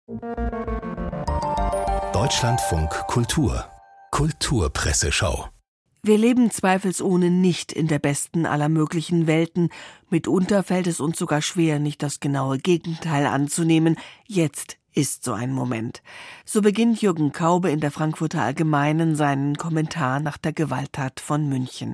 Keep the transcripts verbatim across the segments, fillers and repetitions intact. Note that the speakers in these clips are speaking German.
Deutschlandfunk Kultur Kulturpresseschau. Wir leben zweifelsohne nicht in der besten aller möglichen Welten. Mitunter fällt es uns sogar schwer, nicht das genaue Gegenteil anzunehmen. Jetzt ist so ein Moment. So beginnt Jürgen Kaube in der Frankfurter Allgemeinen seinen Kommentar nach der Gewalttat von München.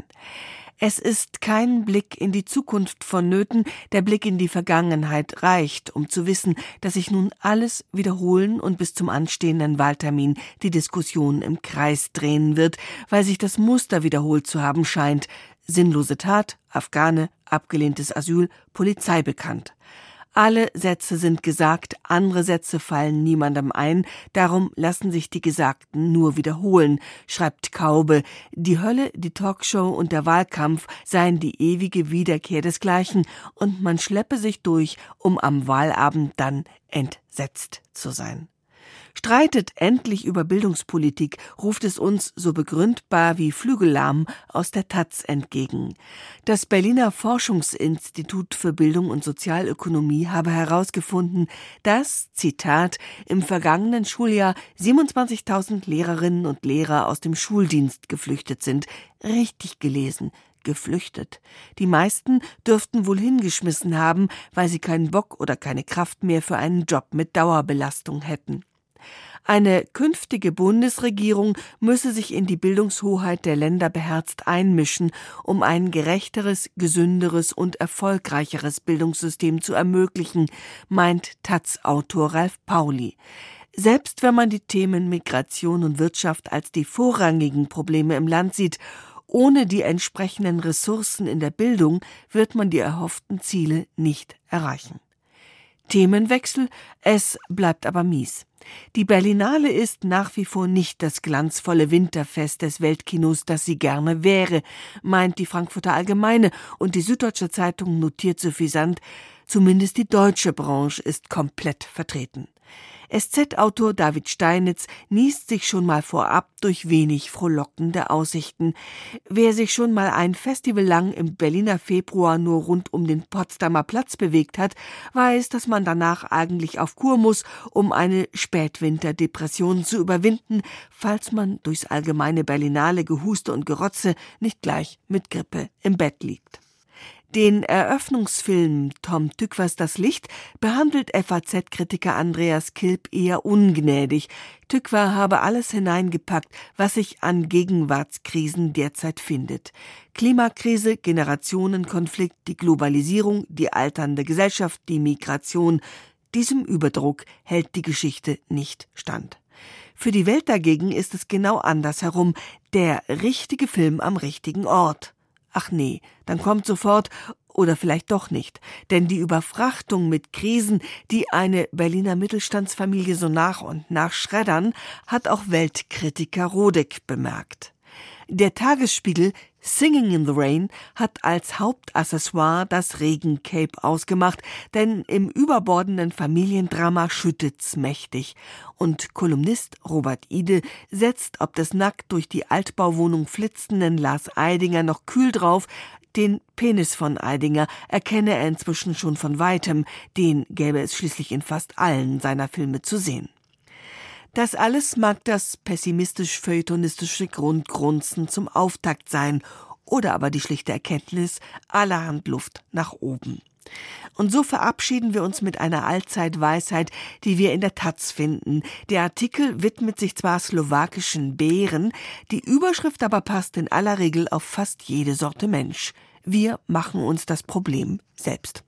Es ist kein Blick in die Zukunft vonnöten, der Blick in die Vergangenheit reicht, um zu wissen, dass sich nun alles wiederholen und bis zum anstehenden Wahltermin die Diskussion im Kreis drehen wird, weil sich das Muster wiederholt zu haben scheint. Sinnlose Tat, Afghane, abgelehntes Asyl, Polizei bekannt. Alle Sätze sind gesagt, andere Sätze fallen niemandem ein, darum lassen sich die Gesagten nur wiederholen, schreibt Kaube. Die Hölle, die Talkshow und der Wahlkampf seien die ewige Wiederkehr desgleichen und man schleppe sich durch, um am Wahlabend dann entsetzt zu sein. Streitet endlich über Bildungspolitik, ruft es uns so begründbar wie Flügellahm aus der Taz entgegen. Das Berliner Forschungsinstitut für Bildung und Sozialökonomie habe herausgefunden, dass, Zitat, im vergangenen Schuljahr siebenundzwanzigtausend Lehrerinnen und Lehrer aus dem Schuldienst geflüchtet sind. Richtig gelesen. Geflüchtet. Die meisten dürften wohl hingeschmissen haben, weil sie keinen Bock oder keine Kraft mehr für einen Job mit Dauerbelastung hätten. Eine künftige Bundesregierung müsse sich in die Bildungshoheit der Länder beherzt einmischen, um ein gerechteres, gesünderes und erfolgreicheres Bildungssystem zu ermöglichen, meint Taz-Autor Ralf Pauli. Selbst wenn man die Themen Migration und Wirtschaft als die vorrangigen Probleme im Land sieht, ohne die entsprechenden Ressourcen in der Bildung wird man die erhofften Ziele nicht erreichen. Themenwechsel, es bleibt aber mies. Die Berlinale ist nach wie vor nicht das glanzvolle Winterfest des Weltkinos, das sie gerne wäre, meint die Frankfurter Allgemeine, und die Süddeutsche Zeitung notiert suffisant, zumindest die deutsche Branche ist komplett vertreten. S Z-Autor David Steinitz niest sich schon mal vorab durch wenig frohlockende Aussichten. Wer sich schon mal ein Festival lang im Berliner Februar nur rund um den Potsdamer Platz bewegt hat, weiß, dass man danach eigentlich auf Kur muss, um eine Spätwinterdepression zu überwinden, falls man durchs allgemeine Berlinale Gehuste und Gerotze nicht gleich mit Grippe im Bett liegt. Den Eröffnungsfilm Tom Tykwer Das Licht behandelt F A Z-Kritiker Andreas Kilp eher ungnädig. Tykwer habe alles hineingepackt, was sich an Gegenwartskrisen derzeit findet. Klimakrise, Generationenkonflikt, die Globalisierung, die alternde Gesellschaft, die Migration. Diesem Überdruck hält die Geschichte nicht stand. Für die Welt dagegen ist es genau andersherum, der richtige Film am richtigen Ort. Ach nee, dann kommt sofort, oder vielleicht doch nicht, denn die Überfrachtung mit Krisen, die eine Berliner Mittelstandsfamilie so nach und nach schreddern, hat auch Weltkritiker Rodek bemerkt. Der Tagesspiegel Singing in the Rain hat als Hauptaccessoire das Regencape ausgemacht, denn im überbordenden Familiendrama schüttet's mächtig. Und Kolumnist Robert Ide setzt ob des nackt durch die Altbauwohnung flitzenden Lars Eidinger noch kühl drauf. Den Penis von Eidinger erkenne er inzwischen schon von weitem, den gäbe es schließlich in fast allen seiner Filme zu sehen. Das alles mag das pessimistisch-feuilletonistische Grundgrunzen zum Auftakt sein oder aber die schlichte Erkenntnis, allerhand Luft nach oben. Und so verabschieden wir uns mit einer Allzeitweisheit, die wir in der Taz finden. Der Artikel widmet sich zwar slowakischen Bären, die Überschrift aber passt in aller Regel auf fast jede Sorte Mensch. Wir machen uns das Problem selbst.